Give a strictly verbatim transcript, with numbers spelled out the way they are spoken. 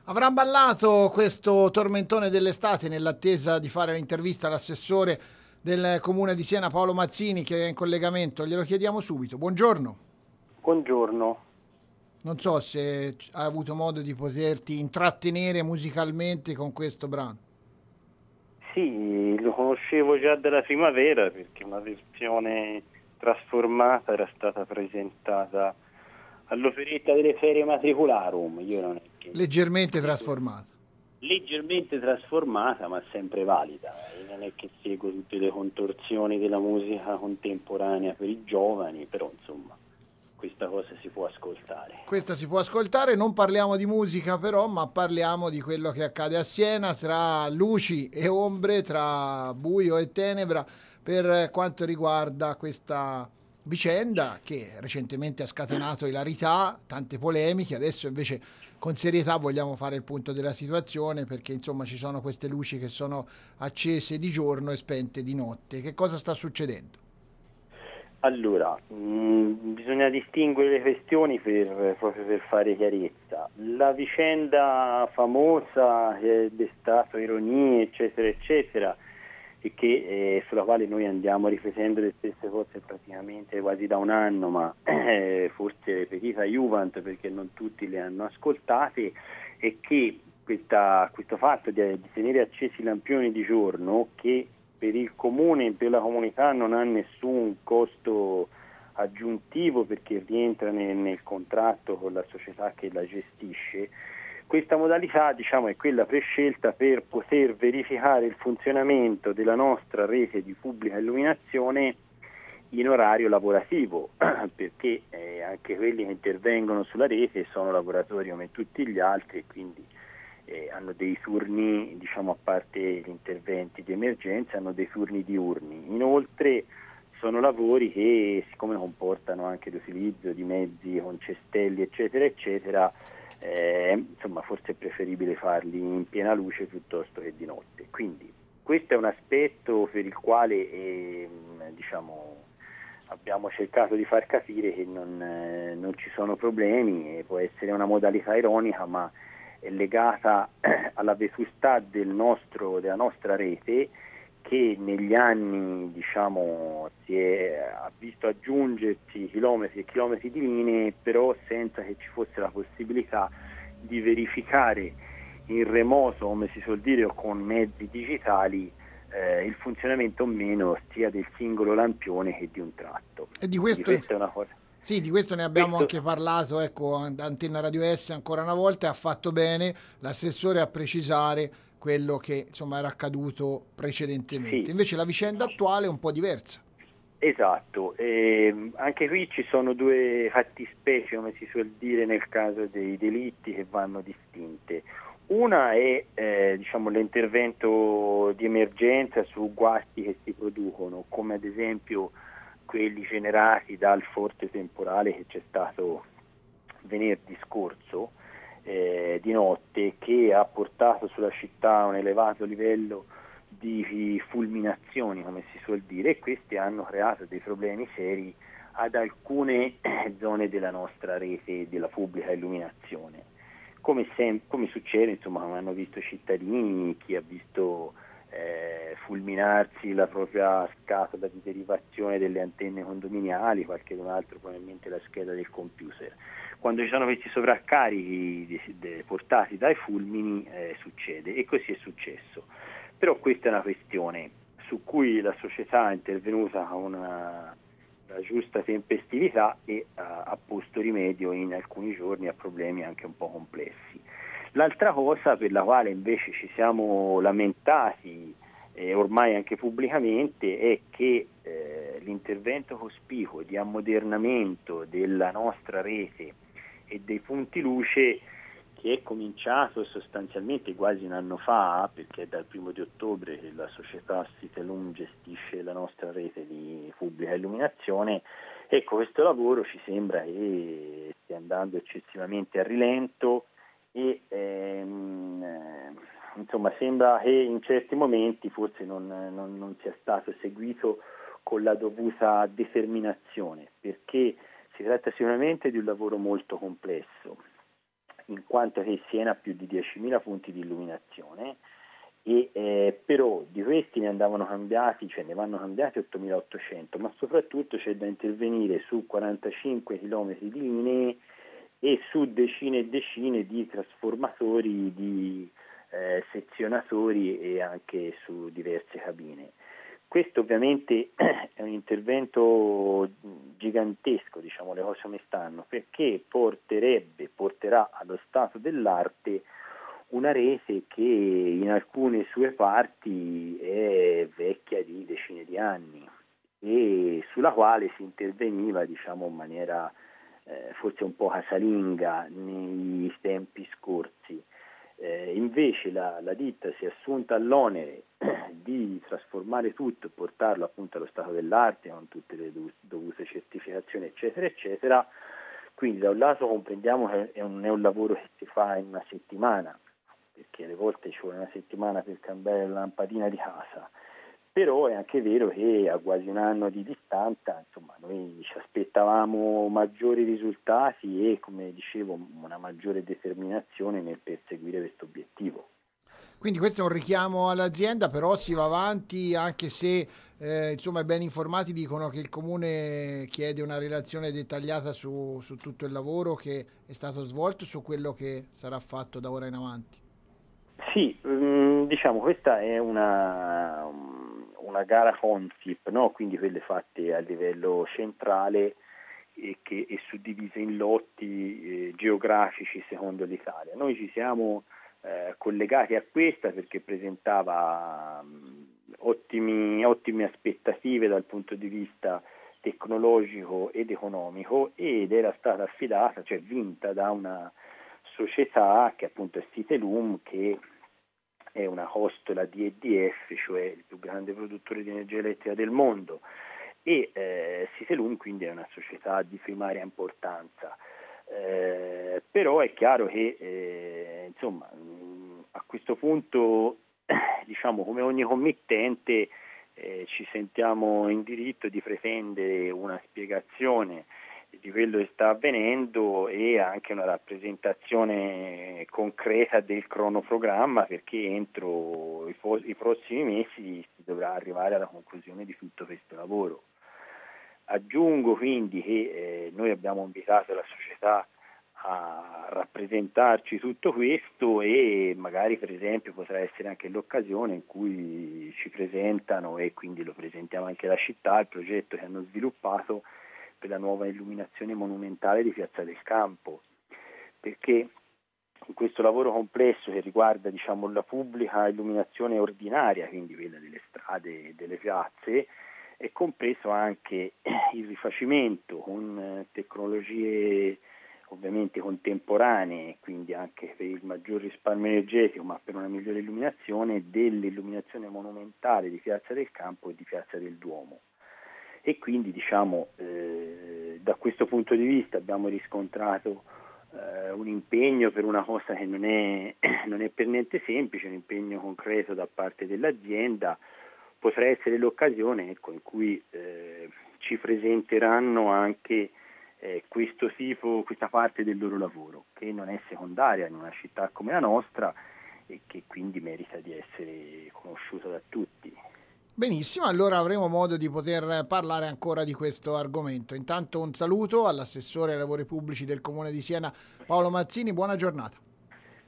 Avrà ballato questo tormentone dell'estate nell'attesa di fare l'intervista all'assessore del comune di Siena, Paolo Mazzini, che è in collegamento. Glielo chiediamo subito. Buongiorno. Buongiorno. Non so se hai avuto modo di poterti intrattenere musicalmente con questo brano. Sì, lo conoscevo già dalla primavera perché una versione trasformata era stata presentata all'Operetta delle Ferie Matricularum. Io non è che Leggermente seguo- trasformato. leggermente trasformata, ma sempre valida. E non è che seguo tutte le contorsioni della musica contemporanea per i giovani, però insomma questa cosa si può ascoltare. Questa si può ascoltare, non parliamo di musica però, ma parliamo di quello che accade a Siena tra luci e ombre, tra buio e tenebra, per quanto riguarda questa vicenda che recentemente ha scatenato ilarità, tante polemiche. Adesso invece con serietà vogliamo fare il punto della situazione, perché insomma ci sono queste luci che sono accese di giorno e spente di notte. Che cosa sta succedendo? Allora, mh, bisogna distinguere le questioni per, proprio per fare chiarezza. La vicenda famosa che ha destato ironie, eccetera, eccetera, e che, eh, sulla quale noi andiamo ripetendo le stesse cose praticamente quasi da un anno, ma eh, forse ripetita Juvent perché non tutti le hanno ascoltate, è che questa, questo fatto di, di tenere accesi i lampioni di giorno, che per il comune e per la comunità non ha nessun costo aggiuntivo perché rientra nel, nel contratto con la società che la gestisce. Questa modalità, diciamo, è quella prescelta per poter verificare il funzionamento della nostra rete di pubblica illuminazione in orario lavorativo, perché eh, anche quelli che intervengono sulla rete sono lavoratori come tutti gli altri e quindi eh, hanno dei turni, diciamo, a parte gli interventi di emergenza, hanno dei turni diurni. Inoltre sono lavori che, siccome comportano anche l'utilizzo di mezzi con cestelli, eccetera, eccetera, eh, insomma, forse è preferibile farli in piena luce piuttosto che di notte. Quindi questo è un aspetto per il quale eh, diciamo, abbiamo cercato di far capire che non, eh, non ci sono problemi, e può essere una modalità ironica, ma è legata alla vetustà del nostro, della nostra rete, che negli anni, diciamo, si è, ha visto aggiungersi chilometri e chilometri di linee, però senza che ci fosse la possibilità di verificare in remoto, come si suol dire, o con mezzi digitali, eh, il funzionamento o meno sia del singolo lampione che di un tratto. E di Quindi questo questa è una cosa. Sì, di questo ne abbiamo Questo anche parlato, ecco, Antenna Radio S ancora una volta, e ha fatto bene l'assessore a precisare quello che insomma era accaduto precedentemente. sì. Invece la vicenda attuale è un po' diversa. Esatto, e anche qui ci sono due fattispecie, come si suol dire nel caso dei delitti, che vanno distinte. Una è eh, diciamo, l'intervento di emergenza su guasti che si producono, come ad esempio quelli generati dal forte temporale che c'è stato venerdì scorso, eh, di notte, che ha portato sulla città un elevato livello di fulminazioni, come si suol dire, e questi hanno creato dei problemi seri ad alcune zone della nostra rete della pubblica illuminazione. Come, sem- come succede, insomma, come hanno visto i cittadini, chi ha visto eh, fulminarsi la propria scatola di derivazione delle antenne condominiali, qualche altro probabilmente la scheda del computer. Quando ci sono questi sovraccarichi di, di, portati dai fulmini eh, succede, e così è successo. Però questa è una questione su cui la società è intervenuta con una, una giusta tempestività e ha, ha posto rimedio in alcuni giorni a problemi anche un po' complessi. L'altra cosa per la quale invece ci siamo lamentati, eh, ormai anche pubblicamente, è che eh, l'intervento cospicuo di ammodernamento della nostra rete e dei punti luce, che è cominciato sostanzialmente quasi un anno fa, perché è dal primo di ottobre che la società Citelum gestisce la nostra rete di pubblica illuminazione. Ecco, questo lavoro ci sembra che stia andando eccessivamente a rilento e ehm, insomma sembra che in certi momenti forse non, non, non sia stato seguito con la dovuta determinazione, perché si tratta sicuramente di un lavoro molto complesso, in quanto che Siena ha più di diecimila punti di illuminazione, e eh, però di questi ne andavano cambiati, cioè ne vanno cambiati ottomilaottocento, ma soprattutto c'è da intervenire su quarantacinque chilometri di linee e su decine e decine di trasformatori, di eh, sezionatori e anche su diverse cabine. Questo ovviamente è un intervento gigantesco, diciamo le cose come stanno, perché porterebbe, porterà allo stato dell'arte una rete che in alcune sue parti è vecchia di decine di anni e sulla quale si interveniva, diciamo, in maniera eh, forse un po' casalinga nei tempi scorsi. Eh, invece la, la ditta si è assunta l'onere di trasformare tutto e portarlo appunto allo stato dell'arte con tutte le dovute certificazioni eccetera eccetera. Quindi da un lato comprendiamo che è un, è un lavoro che si fa in una settimana, perché alle volte ci vuole una settimana per cambiare la lampadina di casa, però è anche vero che a quasi un anno di distanza, insomma, noi ci aspettavamo maggiori risultati e, come dicevo, una maggiore determinazione nel perseguire questo obiettivo. Quindi questo è un richiamo all'azienda, però si va avanti, anche se eh, insomma, i ben informati dicono che il Comune chiede una relazione dettagliata su, su tutto il lavoro che è stato svolto, su quello che sarà fatto da ora in avanti. Sì, diciamo questa è una, una gara Consip, no? Quindi quelle fatte a livello centrale e che è suddivise in lotti eh, geografici secondo l'Italia. Noi ci siamo eh, collegati a questa perché presentava mh, ottimi, ottime aspettative dal punto di vista tecnologico ed economico ed era stata affidata, cioè vinta da una società che appunto è Citelum, che è una costola di E D F, cioè il più grande produttore di energia elettrica del mondo, e eh, Citelum quindi è una società di primaria importanza. Eh, però è chiaro che eh, insomma mh, a questo punto diciamo come ogni committente eh, ci sentiamo in diritto di pretendere una spiegazione di quello che sta avvenendo e anche una rappresentazione concreta del cronoprogramma, perché entro i, fo- i prossimi mesi si dovrà arrivare alla conclusione di tutto questo lavoro. Aggiungo quindi che eh, noi abbiamo invitato la società a rappresentarci tutto questo e magari per esempio potrà essere anche l'occasione in cui ci presentano, e quindi lo presentiamo anche alla città, il progetto che hanno sviluppato per la nuova illuminazione monumentale di Piazza del Campo, perché in questo lavoro complesso che riguarda, diciamo, la pubblica illuminazione ordinaria, quindi quella delle strade e delle piazze, è compreso anche il rifacimento con tecnologie ovviamente contemporanee, quindi anche per il maggior risparmio energetico, ma per una migliore illuminazione, dell'illuminazione monumentale di Piazza del Campo e di Piazza del Duomo. E quindi diciamo eh, da questo punto di vista abbiamo riscontrato eh, un impegno per una cosa che non è, non è per niente semplice, un impegno concreto da parte dell'azienda. Potrà essere l'occasione, ecco, in cui eh, ci presenteranno anche eh, questo tipo, questa parte del loro lavoro, che non è secondaria in una città come la nostra e che quindi merita di essere conosciuta da tutti. Benissimo, allora avremo modo di poter parlare ancora di questo argomento. Intanto un saluto all'assessore ai lavori pubblici del Comune di Siena, Paolo Mazzini, buona giornata.